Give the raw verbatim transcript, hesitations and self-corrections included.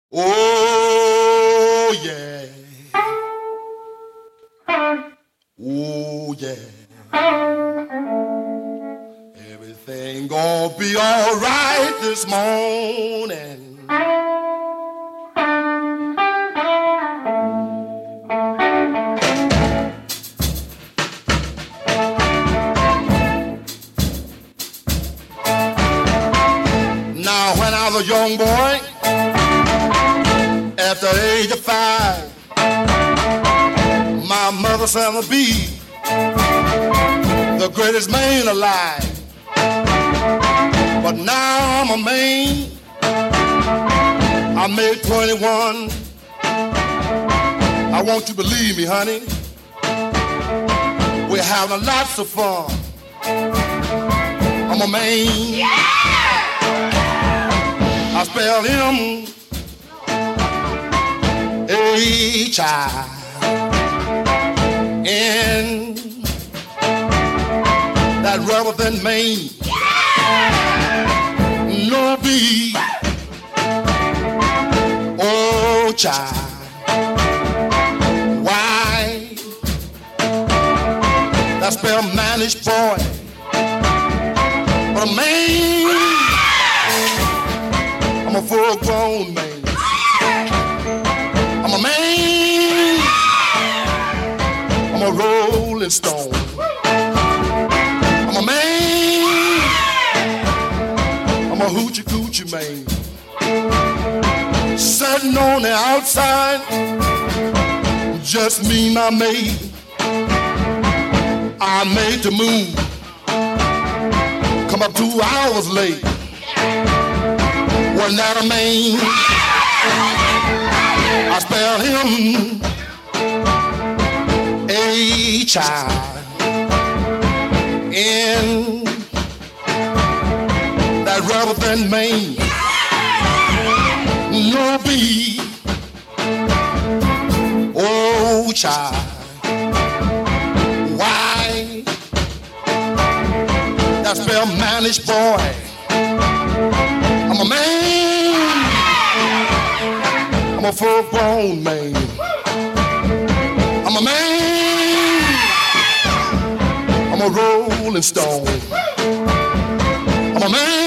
Oh yeah. Oh yeah. Everything gonna be all right this morning. Now when I was a young boy, at the age of five, my mother said I'd be the greatest man alive. But now I'm a man, I made twenty-one. I want you to believe me, honey, we're having lots of fun. I'm a man, yeah! I spell him H I N, that rather than Maine, no B, oh child, why, that spell managed boy, but a man, I'm a full grown man. I'm a man, I'm a rolling stone. I'm a man, I'm a hoochie coochie man. Sitting on the outside, just me and my maid. I made the move, come up two hours late. Wasn't that a man? I spell him H I N, that rather than Maine, no B, oh child, why, that spell managed boy. I'm a man, I'm a full-grown man. I'm a man, I'm a rolling stone. I'm a man.